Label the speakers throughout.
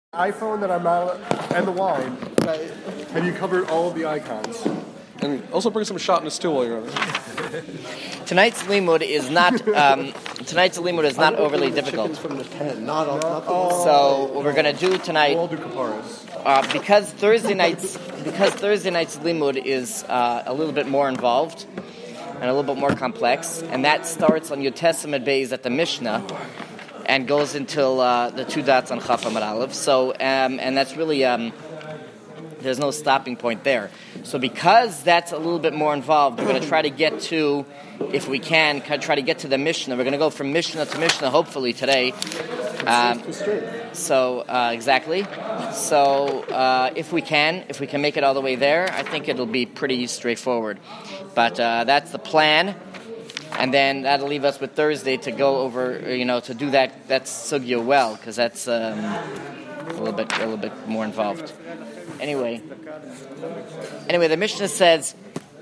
Speaker 1: iPhone that I'm out and the wine. Have you covered all of the icons?
Speaker 2: And also bring some shatnez too while you're at it.
Speaker 3: Tonight's limud is not overly difficult.
Speaker 1: From the pen, not the
Speaker 3: So what we're going to do tonight,
Speaker 1: we'll all do kaparas.
Speaker 3: because Thursday night's limud is a little bit more involved and a little bit more complex, and that starts on Yud Testament Beis at the Mishnah and goes until the two dots on Chaf Amud Aleph. So and that's really there's no stopping point there. So because that's a little bit more involved, we're going to try to get to, if we can, try to get to the Mishnah. We're going to go from Mishnah to Mishnah, hopefully, today. Exactly. So if we can make it all the way there, I think it'll be pretty straightforward. But that's the plan. And then that'll leave us with Thursday to go over, to do that sugya well, because that's a little bit more involved. Anyway, the Mishnah says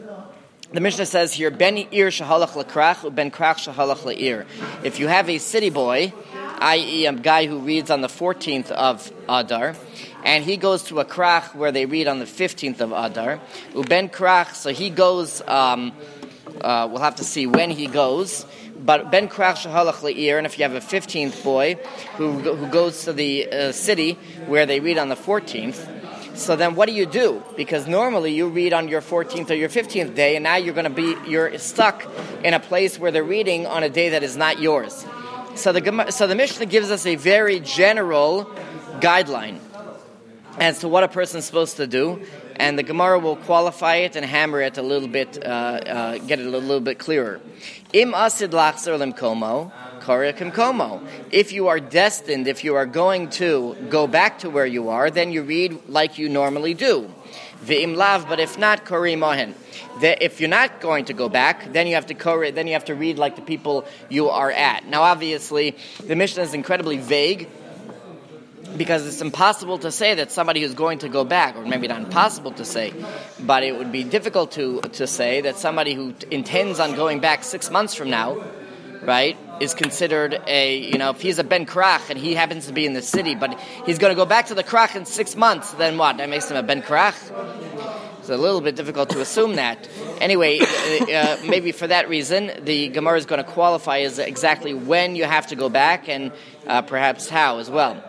Speaker 3: here, Ben Ir shahalach lekrach, Ben krach shahalach leir. If you have a city boy, i.e. a guy who reads on the 14th of Adar, and he goes to a krach where they read on the 15th of Adar, uben krach, so he goes, we'll have to see when he goes, but ben krach shahalach leir, and if you have a 15th boy who goes to the city where they read on the 14th, so then what do? Because normally you read on your 14th or your 15th day, and now you're stuck in a place where they're reading on a day that is not yours. So the Mishnah gives us a very general guideline as to what a person's supposed to do, and the Gemara will qualify it and hammer it a little bit, get it a little bit clearer. Im asid lachzer limkomo, karya kimkomo. If you are destined, if you are going to go back to where you are, then you read like you normally do. Ve'im lav, but if not, kori mohen. If you're not going to go back, then you have to read like the people you are at. Now, obviously, the Mishnah is incredibly vague, because it's impossible to say that somebody who's going to go back, or maybe not impossible to say, but it would be difficult to say that somebody who intends on going back 6 months from now, right, is considered if he's a ben krach and he happens to be in the city, but he's going to go back to the krach in 6 months, then what? That makes him a ben krach? It's a little bit difficult to assume that. Anyway, maybe for that reason, the Gemara is going to qualify as exactly when you have to go back and perhaps how as well.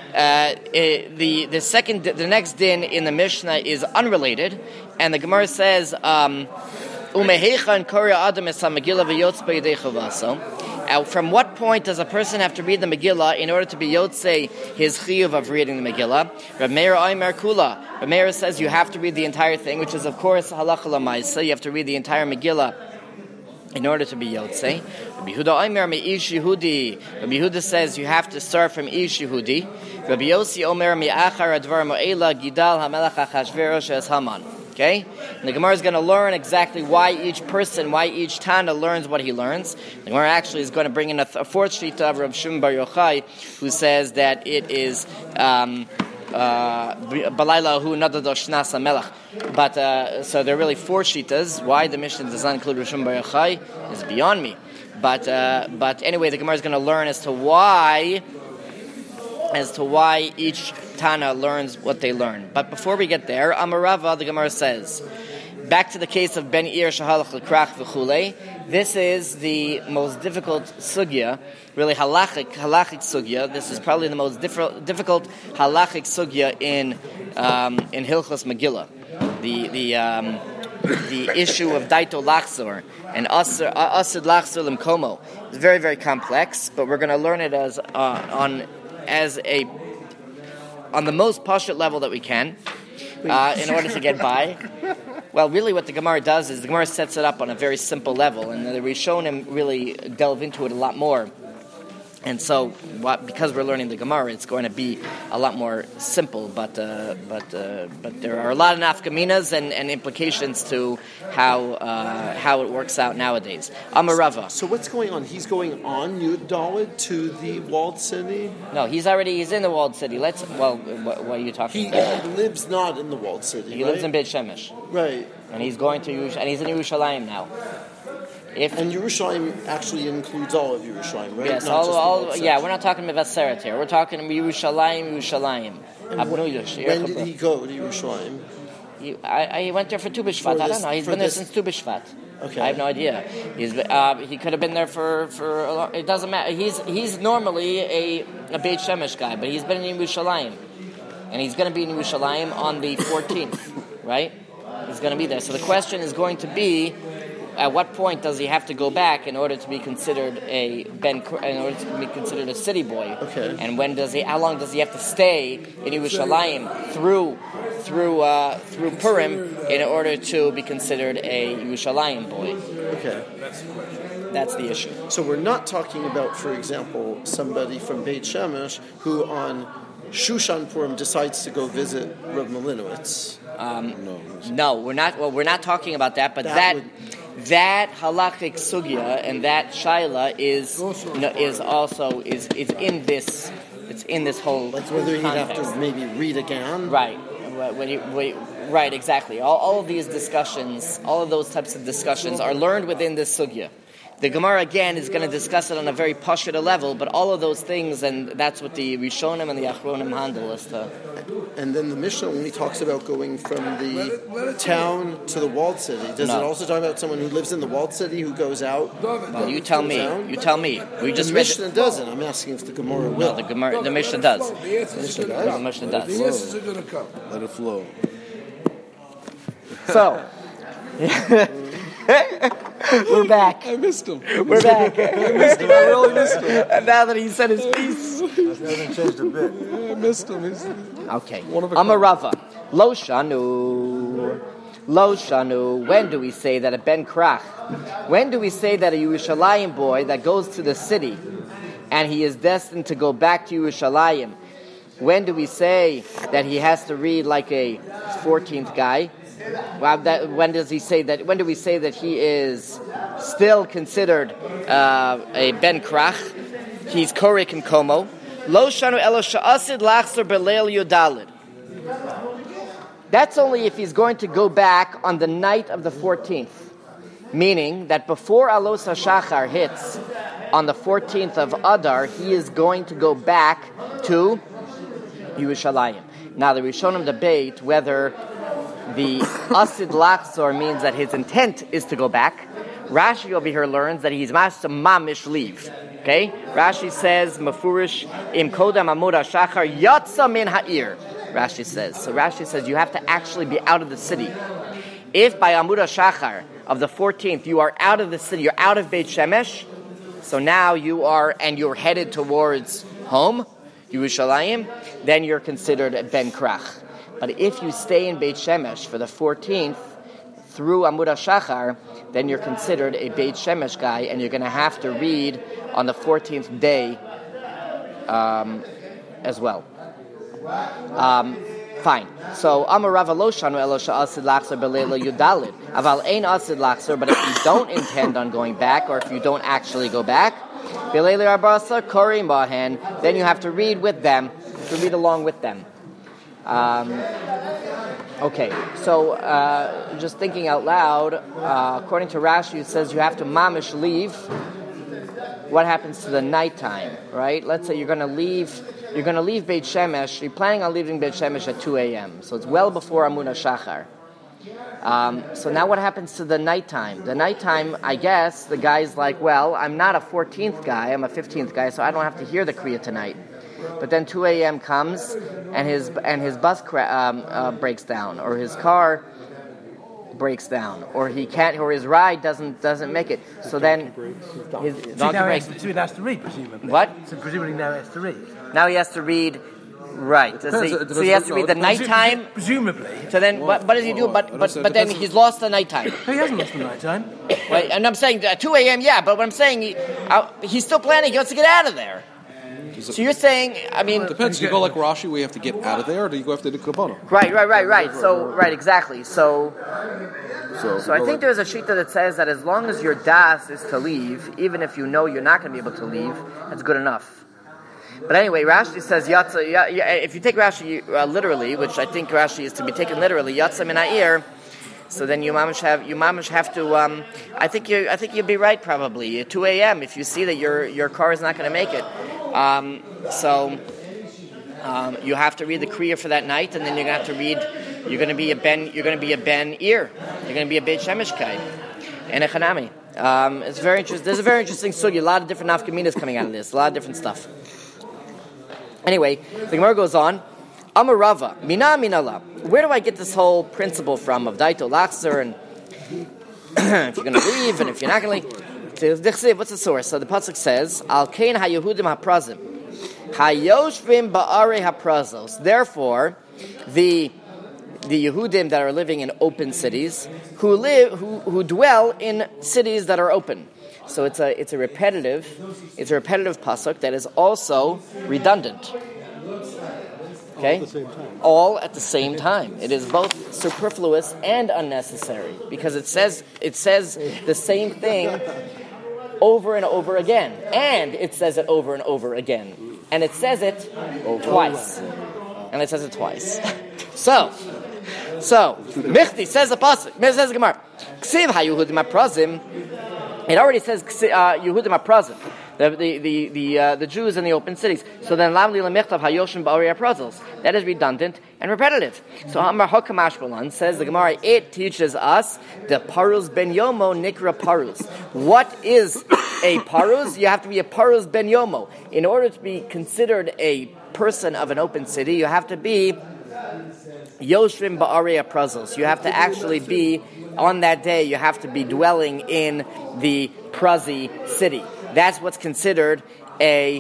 Speaker 3: The next din in the Mishnah is unrelated, and the Gemara says, from what point does a person have to read the Megillah in order to be yotzei his chiyuv of reading the Megillah? Rav Meir Omer Kula. Rav Meir says you have to read the entire thing, which is of course halacha l'maisa. You have to read the entire Megillah in order to be yotzei. Rabbi Yehuda Omer me'ish Yehudi. Rabbi Yehuda says you have to start from ish Yehudi. Rabbi Yossi Omer me'achar advar mo'ela gidal hamelach Achashverosh es Haman. Okay? And the Gemara is going to learn exactly why each Tana learns what he learns. The Gemara actually is going to bring in a fourth shita of Rav Shimon Bar Yochai, who says that it is Balayla hu nadado shnas hamelach. But so there are really four shitas. Why the Mishnah does not include Rav Shimon Bar Yochai is beyond me. But anyway, the Gemara is going to learn as to why each Tana learns what they learn. But before we get there, Amarava, the Gemara says, back to the case of Ben Ir Shahalach L'Krach V'chulei, this is the most difficult sugya, really halachic sugya. This is probably the most difficult halachic sugya in Hilchos Megillah. The issue of Daito Lachzor and Asid Lachzor Limkomo is very, very complex, but we're going to learn it on the most pashut level that we can, in order to get by. Well, really what the Gemara does is the Gemara sets it up on a very simple level, and the Rishonim really delve into it a lot more. And so, because we're learning the Gemara, it's going to be a lot more simple. But there are a lot of nafkaminas and implications to how it works out nowadays. Amarava.
Speaker 4: So what's going on? He's going on Yud Daled to the walled city?
Speaker 3: No, he's in the walled city. What are you talking about?
Speaker 4: He lives not in the walled city.
Speaker 3: He lives in Beit Shemesh.
Speaker 4: Right.
Speaker 3: And he's going to and he's in Yerushalayim now.
Speaker 4: And Yerushalayim actually includes all of Yerushalayim, right?
Speaker 3: Yes,
Speaker 4: Not just the walled
Speaker 3: yeah,
Speaker 4: section.
Speaker 3: we're not talking Mevaseret here. We're talking Yerushalayim.
Speaker 4: When did he go to Yerushalayim?
Speaker 3: He went there for Tu B'Shvat. I don't know. He's been there since Tu B'Shvat.
Speaker 4: Okay.
Speaker 3: I have no idea. He could have been there for a long, it doesn't matter. He's normally a Beit Shemesh guy, but he's been in Yerushalayim. And he's going to be in Yerushalayim on the 14th, right? He's going to be there. So the question is going to be, at what point does he have to go back in order to be considered in order to be considered a city boy?
Speaker 4: Okay.
Speaker 3: And how long does he have to stay in Yerushalayim through Purim in order to be considered a Yerushalayim boy?
Speaker 4: Okay.
Speaker 3: That's the issue.
Speaker 4: So we're not talking about, for example, somebody from Beit Shemesh who on Shushan Purim decides to go visit Rav Malinowitz.
Speaker 3: No, we're not. Well, we're not talking about that. But that halachic sugya and that shaila is in this. It's in this whole.
Speaker 4: Like whether he'd have
Speaker 3: context.
Speaker 4: to maybe read again.
Speaker 3: Right. Right. Exactly. All of these discussions, all of those types of discussions, are learned within this sugya. The Gemara, again, is going to discuss it on a very pashut level, but all of those things, and that's what the Rishonim and the Achronim handle as to...
Speaker 4: And then the Mishnah only talks about going from the town to the walled city. Does it also talk about someone who lives in the walled city who goes out?
Speaker 3: Well, you tell me. You tell me. We just
Speaker 4: the Mishnah doesn't. I'm asking if the Gemara will.
Speaker 3: No, the Mishnah does.
Speaker 4: The Mishnah does?
Speaker 3: The Mishnah does.
Speaker 5: The answers are going to come.
Speaker 1: Let it flow.
Speaker 3: So... We're back.
Speaker 2: I missed him.
Speaker 3: We're back.
Speaker 2: I really missed him.
Speaker 3: And now that he said his piece.
Speaker 1: Hasn't changed a bit.
Speaker 2: I missed him.
Speaker 3: Okay.
Speaker 2: One of a
Speaker 3: I'm a Rava. Lo shanu. When do we say that a Ben Krach? When do we say that a Yerushalayim boy that goes to the city and he is destined to go back to Yerushalayim? When do we say that he has to read like a 14th guy? When do we say that he is still considered a Ben Krach? He's Korik and Komo. Lo shanu elo sha'asid lachzer beleil yudalid. That's only if he's going to go back on the night of the 14th. Meaning that before Alos HaShachar hits on the 14th of Adar, he is going to go back to Yerushalayim. Now the Rishonim debate whether the Asid Lachzor means that his intent is to go back. Rashi over here learns that he's Mashta Mamish leave. Okay? Rashi says, Mafurish im kodam amud hashachar yatsa min ha'ir. Rashi says. So Rashi says you have to actually be out of the city. If by Amud HaShachar of the 14th you are out of the city, you're out of Beit Shemesh, so now you're headed towards home, Yerushalayim, then you're considered a Ben Krach. But if you stay in Beit Shemesh for the 14th through Amud HaShachar, then you're considered a Beit Shemesh guy, and you're going to have to read on the 14th day as well. Fine. So Amar Rava lo shanu elo sha'asid lachzer beleila yudalid. Aval ein asid lachzer, but if you don't intend on going back, or if you don't actually go back, beleila arbasa kori mahen, then you have to read with them, to read along with them. Okay, so just thinking out loud, according to Rashi, it says you have to mamish leave. What happens to the nighttime, right? Let's say you're going to leave Beit Shemesh. You're planning on leaving Beit Shemesh at 2 a.m. So it's well before Amud HaShachar. So now what happens to the nighttime? The nighttime, I guess, the guy's like, well, I'm not a 14th guy, I'm a 15th guy, so I don't have to hear the Kriya tonight. But then 2 a.m. comes, and his bus breaks down, or his car breaks down, or he can't, or his ride doesn't make it. So then his donkey breaks.
Speaker 6: So he has to read, presumably.
Speaker 3: What?
Speaker 6: So presumably now he has to read.
Speaker 3: Now he has to read. Right. So he has to read the nighttime.
Speaker 6: Presumably.
Speaker 3: So then, what does he do? But then he's lost the nighttime.
Speaker 6: No, he hasn't lost the nighttime.
Speaker 3: Right. And I'm saying 2 a.m. Yeah, but what I'm saying, he's still planning. He wants to get out of there. So you're saying, I mean...
Speaker 2: Depends. Do you go like Rashi where you have to get out of there, or do you go after the Kabbalah?
Speaker 3: Right. So, exactly. So I think there's a shita that says that as long as your das is to leave, even if you know you're not going to be able to leave, that's good enough. But anyway, Rashi says, Yatsa, if you take Rashi literally, which I think Rashi is to be taken literally, Yatsa min ha'ir, So then you mamish have to. I think you'd be right probably. At 2 a.m. if you see that your car is not going to make it. You have to read the Kriya for that night, and then you're going to have to read. You're going to be a Ben Ir. You're going to be a Beit Shemesh Kai, and a Chanami. It's very interesting. There's a very interesting sugi. A lot of different nafkaminas coming out of this. A lot of different stuff. Anyway, the Gemara goes on. Amarava, mina minala. Where do I get this whole principle from of daito lachzer and if you're going to leave and if you're not going to leave? What's the source? So the pasuk says, Al kain haYehudim haprazim, hayoshvim ba'arei haprazos. Therefore, the Yehudim that are living in open cities, who dwell in cities that are open. So it's a repetitive pasuk that is also redundant. Okay? All at the same time. It is both superfluous and unnecessary because it says the same thing over and over again, and it says it over and over again, and it says it twice, and it says it twice. So, Michti says the pasuk. Says the Gemara. Ksiv haYehudim haprazim. It already says Yehudim haprazim. The Jews in the open cities. So then, lamli lemechtav hayoshim ba'arei haprazos. That is redundant and repetitive. So Amar Hakamash Balan says the Gemara. It teaches us the paruz ben yomo nikra paruz. What is a paruz? You have to be a paruz ben yomo in order to be considered a person of an open city. You have to be Yoshrim ba'arei haprazos. You have to actually be, on that day, you have to be dwelling in the Prazi city. That's what's considered a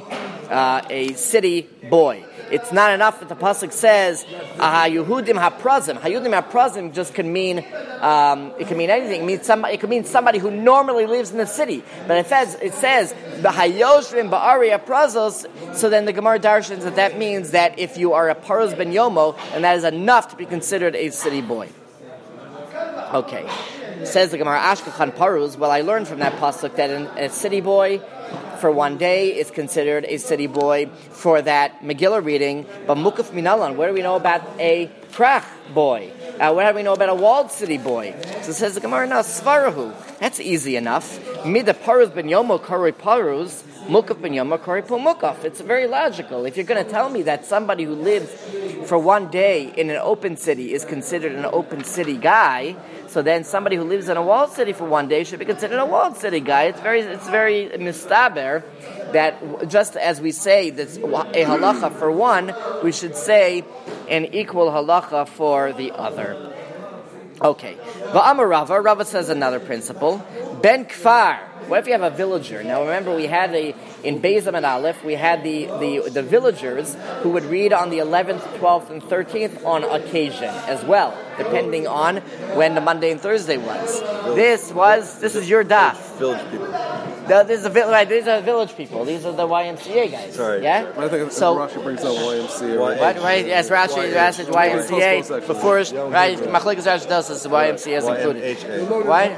Speaker 3: city boy. It's not enough that the pasuk says Yehudim haprazim. Yehudim haprazim just can mean it can mean anything. It could mean somebody who normally lives in the city. But it says Hayoshrim ba'arei haprazos. So then the Gemara darshans that means that if you are a paruz ben yomo, and that is enough to be considered a city boy. Okay. Says the Gemara, Ashkechan paruz. Well, I learned from that pasuk that a city boy for one day is considered a city boy for that Megillah reading. But mukaf minalan, what do we know about a krach boy? What do we know about a walled city boy? So it says the Gemara, now svarahu. That's easy enough. Mida paruz ben yomo kari paruz, mukaf ben yomo kari mukaf. It's very logical. If you're going to tell me that somebody who lives for one day in an open city is considered an open city guy, so then somebody who lives in a walled city for one day should be considered a walled city guy. It's very mistaber that just as we say that's a halacha for one, we should say an equal halacha for the other. Okay. Va'amar Rava says another principle. Ben Kfar. What if you have a villager? Now remember, we had in Beis Amud Aleph, we had the villagers who would read on the 11th, 12th, and 13th on occasion as well, depending on when the Monday and Thursday was. This is your daf.
Speaker 5: Village people.
Speaker 3: These are village people. These are the YMCA guys.
Speaker 5: Sorry.
Speaker 3: Yeah?
Speaker 2: I think Rashi brings out YMCA.
Speaker 3: Right? Yes, Rashi YMCA. Before, right, Machlekes Rashi does this, the YMCA is included. Why?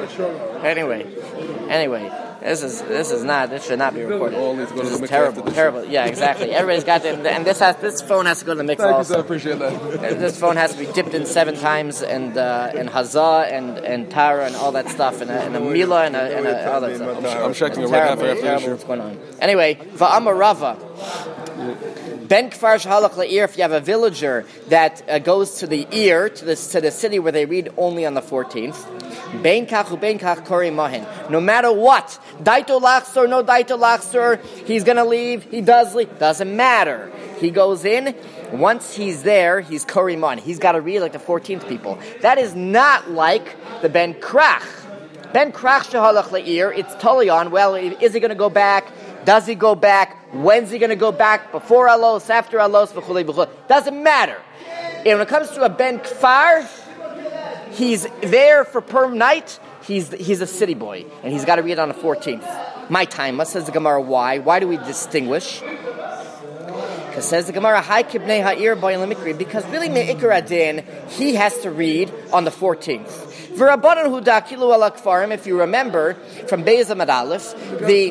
Speaker 3: Anyway, this should not be recorded. This is terrible. Yeah, exactly. Everybody's got to, and this phone has to go to the mikvah.
Speaker 2: Thank you, I appreciate that.
Speaker 3: This phone has to be dipped in 7 times, and hazah and tara and all that stuff, and a milah and all that stuff.
Speaker 2: I'm checking it right after
Speaker 3: terrible what's going on. Anyway, va'amar Rava. Ben Kfar Shahalach La'ir, if you have a villager that goes to the ear, to the city where they read only on the 14th, Ben Kach u'Ben Kach Kori Mohen. No matter what, Daito Lachsor, no Daito Lachsor, he's going to leave, he does leave, doesn't matter. He goes in, once he's there, he's Kori Mohen. He's got to read like the 14th people. That is not like the Ben Krach. Ben Krach Shahalach La'ir, it's totally on, well, is he going to go back? Does he go back? When's he going to go back? Before Alos, after Alos, b'chulei b'chulei. Doesn't matter. And when it comes to a Ben Kfar, he's there for per night. He's a city boy, and he's got to read on the 14th. My time. Says the Gemara, why? Why do we distinguish? Because says the Gemara, Hai kibnei ha'ir b'olam mikri. Because really, me'ikar adin, he has to read on the 14th. V'rabbanan hu dakilu ala kfarim. If you remember from Beis Amud Aleph, the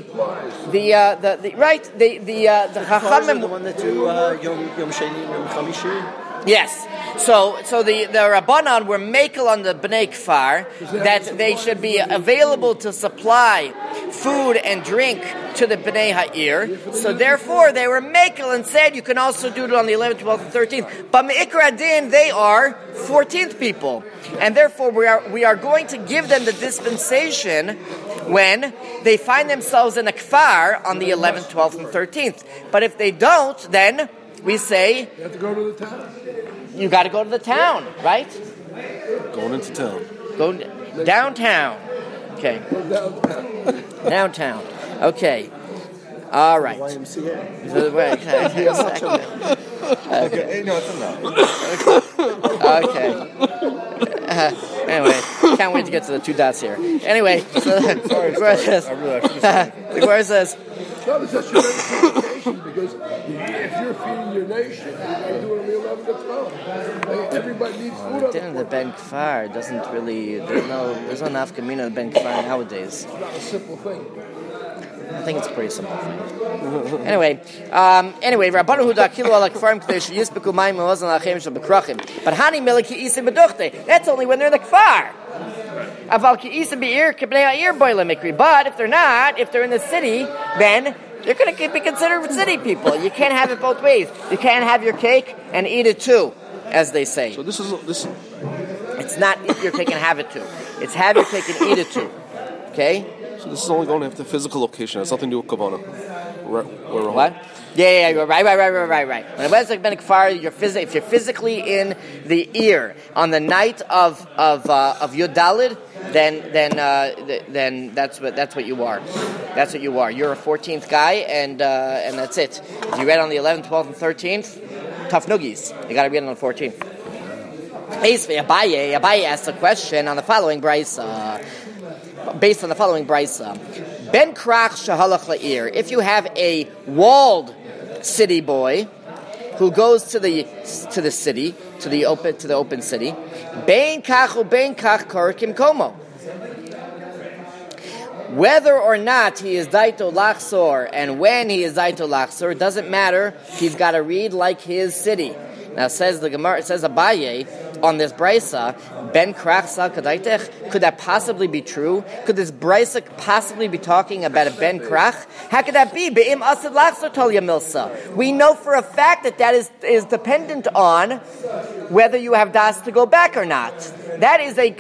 Speaker 3: Chachamim,
Speaker 4: the one that do Yom Sheni, Yom Chamishi.
Speaker 3: Yes. So the Rabbanan were makel on the Bnei Kfar that they should be available to supply food and drink to the Bnei Ha'ir. So therefore they were makel and said you can also do it on the 11th, 12th, and 13th. But Me'ikra Din, they are 14th people. And therefore we are going to give them the dispensation when they find themselves in a Kfar on the 11th, 12th, and 13th. But if they don't, then we say
Speaker 5: You have to go to the town.
Speaker 3: you got to go to the town, right?
Speaker 2: Going into town.
Speaker 3: Go downtown. Okay. Downtown. Okay. All right.
Speaker 4: YMCA.
Speaker 3: So, wait, okay.
Speaker 1: No, it's enough.
Speaker 3: Okay. Anyway, can't wait to get to the two dots here. Anyway, so the Gemara says,
Speaker 1: I really should have
Speaker 3: the Gemara says,
Speaker 5: No, it's just your education because if you're feeding your nation, you got to do it on the 11th and 12th. Everybody needs food on the
Speaker 3: dinner the Ben Kfar doesn't really, there's no nafkamina of Ben Kfar nowadays.
Speaker 5: It's not a simple thing.
Speaker 3: I think it's a pretty simple thing. Anyway, Rabbanu Huda Kilu ala Kfarim Kadesh Yisbeku Mayim Me'ozan Lachem Shel Bekrachim. But Hani Meleki Isim Beduchte. That's only when they're in the Kfar. Aval Ki Isim Be'ir K'bnei Ha'ir Boile Mikri. But if they're not, if they're in the city, then they're going to be considered city people. You can't have it both ways. You can't have your cake and eat it too, as they say.
Speaker 2: So this.
Speaker 3: It's not eat your cake and have it too. It's have your cake and eat it too. Okay?
Speaker 2: So this is only going to have the physical location. It has nothing to do with Kavanah.
Speaker 3: What? Yeah, right. When it was like Ben Kfar, if you're physically in the ear on the night of Yud Dalid, then that's what you are. That's what you are. You're a 14th guy, and that's it. If you read on the 11th, 12th, and 13th, tough noogies. You got to read on the 14th. Abaye asked a question on the following brisa. Based on the following brisa, Ben Krach Shahalach La'ir. If you have a walled city boy who goes to the city, to the open city, Ben Kach Ben Kach Korikim Komo. Whether or not he is Daito Lachsor and when he is Daito Lachsor, it doesn't matter. He's got to read like his city. Now says the Gemara, it says Abaye on this brisa, Ben Krach Sal Kadaitech. Could that possibly be true? Could this brisa possibly be talking about a Ben Krach? How could that be? Be'im Asad Lachsor Tolya Milsa. We know for a fact that is dependent on whether you have das to go back or not. That's a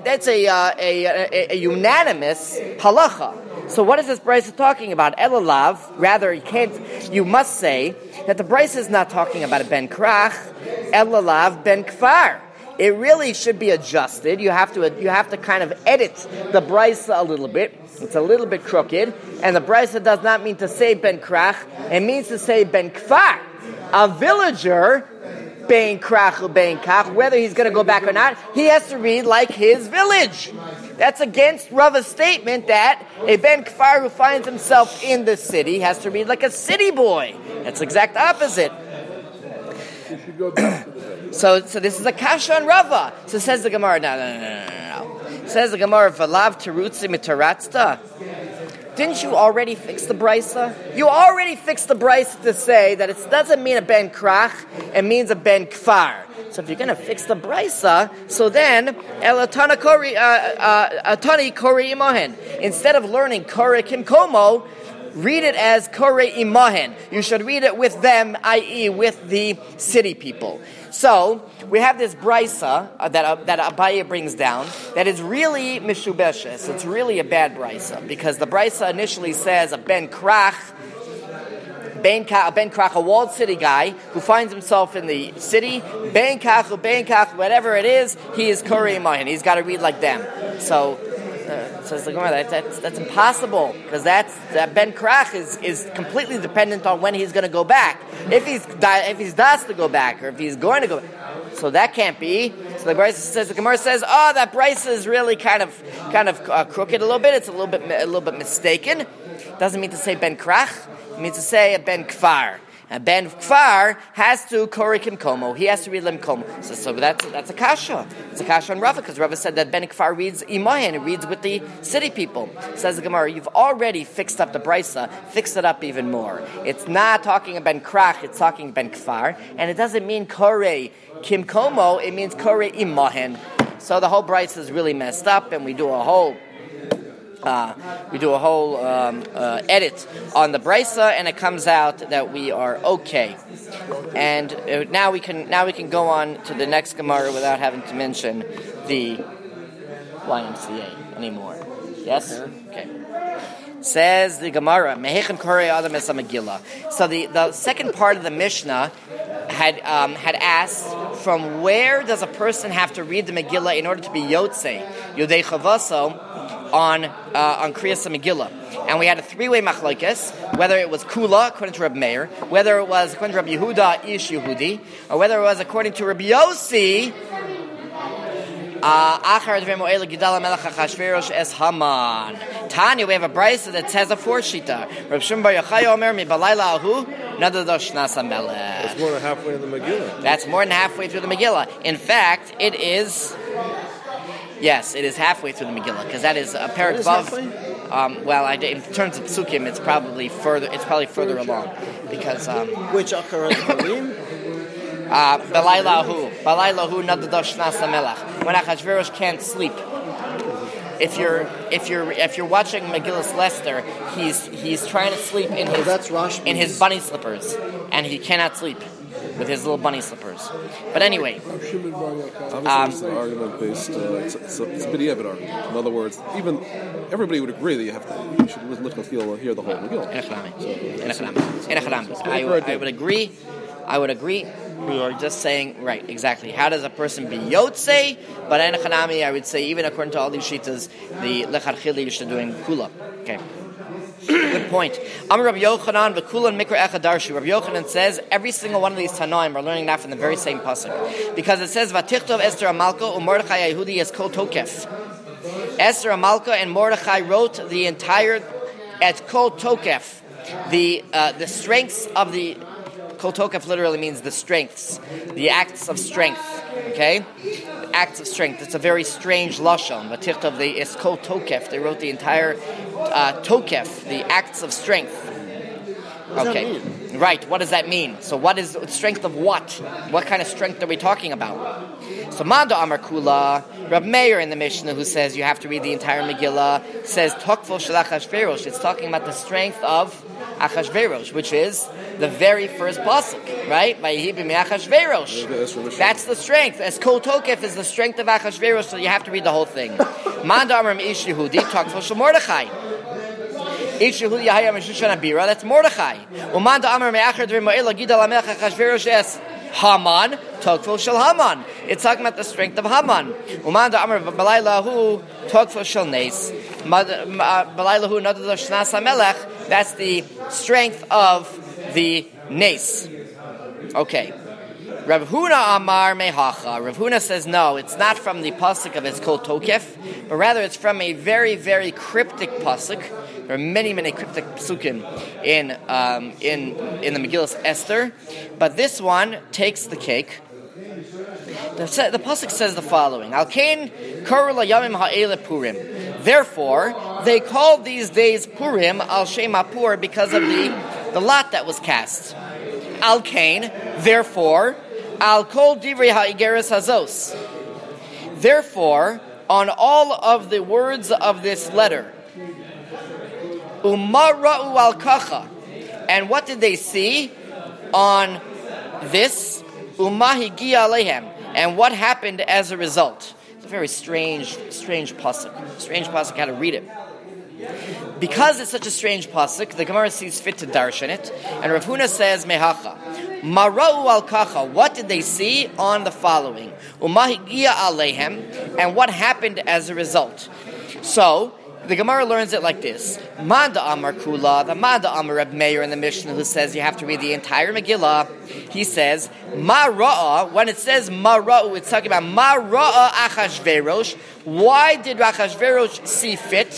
Speaker 3: unanimous halacha. So what is this brisa talking about? Elalav, rather you must say that the brisa is not talking about a Ben Krach, Elalav Ben Kfar. It really should be adjusted. You have to kind of edit the brisa a little bit. It's a little bit crooked, and the brisa does not mean to say Ben Krach. It means to say Ben Kfar. A villager, Ben Krach or Ben Kach, whether he's going to go back or not, he has to read like his village. That's against Rava's statement that a Ben Kfar who finds himself in the city has to read like a city boy. That's the exact opposite.
Speaker 5: You should go back to the village.
Speaker 3: So this is a kasha on Rava. So says the Gemara, no. Says the Gemara, Valav terutzi mitaratzta. Didn't you already fix the brisa? You already fixed the brisa to say that it doesn't mean a Ben Krach, it means a Ben Kfar. So if you're going to fix the brisa, so then Atani Kori Imahen. Instead of learning Kore Kim Komo, read it as Kore Imahen. You should read it with them, i.e. with the city people. So we have this brisa that Abaye brings down that is really mishubeshes. It's really a bad brisa because the brisa initially says a Ben Krach, a walled city guy who finds himself in the city, Ben Kach, whatever it is, he is Kori Imahin. He's got to read like them. So says the Gemara, that's impossible because that Ben Krach is completely dependent on when he's going to go back. If he's das to go back, or if he's going to go back. So that can't be. So the Gemara says, that brisa is really kind of crooked a little bit. It's a little bit mistaken. Doesn't mean to say Ben Krach. It means to say a Ben Kfar. A ben kfar has to kori kimkomo. He has to read limkomo. So that's a kasha. It's a kasha on Rava, because Rava said that ben kfar reads imahen. It reads with the city people. Says the Gemara, you've already fixed up the brisa. Fix it up even more. It's not talking about ben krach. It's talking ben kfar, and it doesn't mean kori kimkomo. It means kori imahen. So the whole brisa is really messed up, and we do a whole edit on the brisa, and it comes out that we are okay. And now we can go on to the next Gemara without having to mention the YMCA anymore. Yes? Okay. Says the Gemara, Mehechem Korei Adam Es HaMegillah. So the second part of the Mishnah had asked, from where does a person have to read the Megillah in order to be Yotzei, Yodei Chavaso, on Kriyas HaMegillah? And we had a three-way machlokes, whether it was Kula, according to Reb Meir, whether it was according to Reb Yehuda, Ish Yehudi, or whether it was according to Reb Yossi, Tanya, we have a brisa that says a fourth shita. Reb Shimon Bar Yochai Omer mi balayla ahu nadadosh nasa melech.
Speaker 2: That's more than halfway in the Megillah.
Speaker 3: That's more than halfway through the Megillah. In fact, it is. Yes, it is halfway through the Megillah, because that is a parak vav. In terms of psukim, it's probably further. It's probably further along, because
Speaker 4: which akarat halim.
Speaker 3: Balaylahu nadadosh nasa melech. When Achashverosh can't sleep. If you're watching Megillus Lester, he's trying to sleep in his bunny slippers, and he cannot sleep with his little bunny slippers. But anyway,
Speaker 2: obviously it's an argument based. It's a b'diavad argument. In other words, even everybody would agree that you should look and hear the whole Megillah. I would agree. We are just saying, right, exactly. How does a person be Yotzei? But in Hanami, I would say, even according to all these shitas, the Lecharchili you should doing Kula. Okay. Good point. Amar Rabbi Yochanan v'Kula Mikra Echad Darshu. Rabbi Yochanan says every single one of these Tanoim are learning that from the very same pasuk, because it says Vatichtov Esther Amalka u'Mordechai Yehudi es Kol Tokef. Esther Amalka and Mordechai wrote the entire at Kol Tokef, the strengths of the. Kol Tokef literally means the strengths, the acts of strength. Okay, acts of strength. It's a very strange lashon. Vatichtov the es Kol Tokef. They wrote the entire Tokef, the acts of strength. Okay, right. What does that mean? So, what is strength of what? What kind of strength are we talking about? So, Manda Amar Kula, Rab Meir in the Mishnah, who says you have to read the entire Megillah, says Tokfo Shel Achashverosh. It's talking about the strength of Achashverosh, which is the very first pasuk, right? Vayihi b'Achashverosh. That's the strength. As Kol Tokef is the strength of Achashverosh, so you have to read the whole thing. Manda Amar Ish Yehudi, Tokfo Shel Mordechai. Ish Yehudi Yahaya Meshushan Abira, that's Mordechai. Umanda Amar Me'achar Dvei Mo'ela Gidal HaMelech Achashverosh es Haman, Tokfo Shel Haman. It's talking about the strength of Haman. Umanda Amar Balaylahu, Tokfo Shel Nes. Balaylahu Nadadosh Nas HaMelech, that's the strength of the Nes. Okay. Rav Huna Amar Mehacha. Rav Huna says no, it's not from the pasuk of it's called Tokef, but rather it's from a very, very cryptic pasuk. There are many, many cryptic psukim in the Megillah Esther, but this one takes the cake. The pasuk says the following: Al Kain Karu LaYamim Ha'ele Purim. Therefore, they called these days Purim Al Shem HaPur because of the lot that was cast. Al Kain, therefore, Al Kol Divrei Ha'igeres Hazos. Therefore, on all of the words of this letter, Umara'u al Kacha. And what did they see on this? Umahigia Alehem. And what happened as a result? It's a very strange pasuk. Strange pasuk, how to read it. Because it's such a strange pasuk, the Gemara sees fit to darshan it, and Rav Huna says mehacha. Mara'u al kacha. What did they see on the following? Umahigia alehem, and what happened as a result? So the Gemara learns it like this: Manda Amar Kula, the Manda Amar Reb Meir in the Mishnah, who says you have to read the entire Megillah. He says Mara'a. When it says Mara'u, it's talking about Mara'a Achashverosh. Why did Achashverosh see fit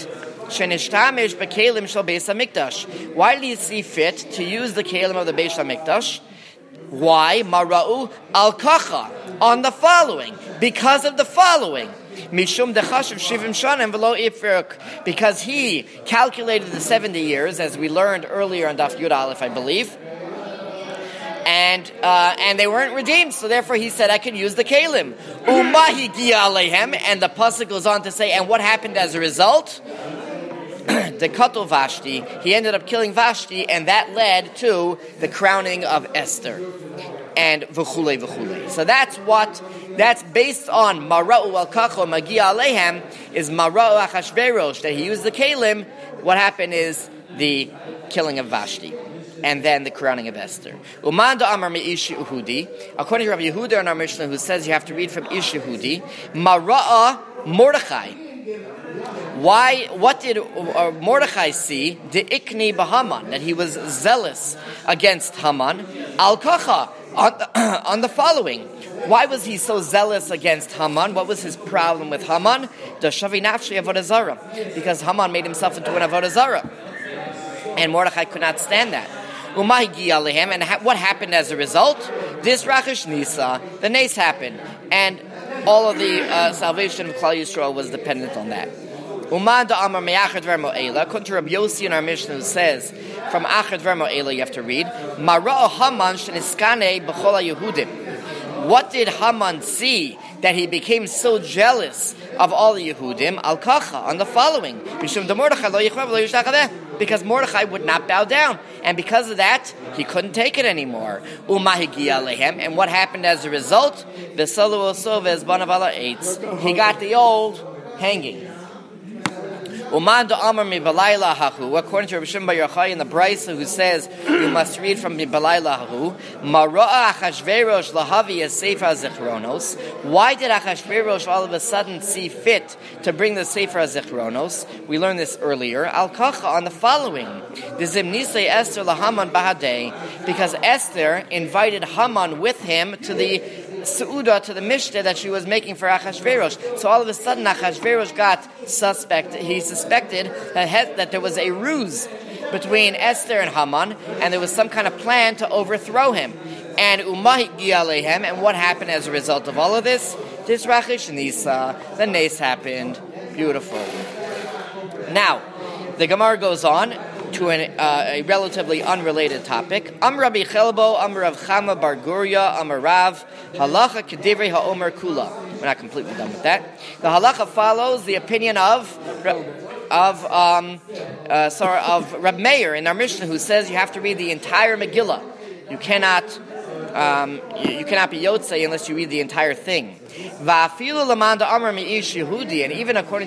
Speaker 3: Shenishtamish bekelim shel Beis Hamikdash. Why did he see fit to use the kelim of the Beis Hamikdash? Why? Mara'u al-kacha. On the following. Because of the following. Mishum dechashiv shivim shanim v'lo ifruk. Because he calculated the 70 years, as we learned earlier on Daf Yud Aleph, I believe. And they weren't redeemed, so therefore he said, I can use the kelim. Umahi giya alehem. And the pasuk goes on to say, and what happened as a result? The Kato Vashti, he ended up killing Vashti, and that led to the crowning of Esther. And v'chulei v'chulei. So that's based on Mara'u al-Kacho Magia Alehem, is Mara'u Achashverosh, that he used the Kalim. What happened is the killing of Vashti, and then the crowning of Esther. Umanda Amar Me'ish Yehudi, according to Rabbi Yehuda in our Mishnah, who says you have to read from Ish Yehudi, Mara'a Mordechai. Why? What did Mordechai see? The Ikni Bahaman, that he was zealous against Haman. Al-Kacha, on the following. Why was he so zealous against Haman? What was his problem with Haman? The Shavi Nafshi Avodah Zarah. Because Haman made himself into an Avodah Zarah. And Mordechai could not stand that. And what happened as a result? This Rachesh Nisa, the Nace happened. And all of the salvation of Klal Yisrael was dependent on that. According to Rabbi Yossi in our Mishnah, who says, from Achad Vermo'ela you have to read, Mara'o Haman sheniskane b'chol Yehudim. What did Haman see that he became so jealous of all the Yehudim? Al-Kacha, on the following. Because Mordechai would not bow down. And because of that, he couldn't take it anymore. And what happened as a result? He got the old hanging. According to Rabbi Shimon Bar Yochai in the Brisa, who says you must read from Balayla Hahu, Mara'a Achashverosh lahavi as Sefer HaZichronos. Why did Achashverosh all of a sudden see fit to bring the Sefer HaZichronos? We learned this earlier. Al-Kacha, on the following. Zimnisei Esther laHaman bahadei, because Esther invited Haman with him to the Seudah, to the Mishnah that she was making for Achashverosh. So all of a sudden Achashverosh got suspect. He suspected that there was a ruse between Esther and Haman, and there was some kind of plan to overthrow him. And Umahi Gialehem, and what happened as a result of all of this? This Rachesh Nisa, the Nace happened. Beautiful. Now, the Gemara goes on to a relatively unrelated topic. Amr Rabbi Chelbo, Amr Rav Chama Bar Guria, Amr Rav, Halacha Kedivrei HaOmer Kula. We're not completely done with that. The halacha follows the opinion of Reb Meir in our Mishnah, who says you have to read the entire Megillah. You cannot be Yotzei unless you read the entire thing. And even according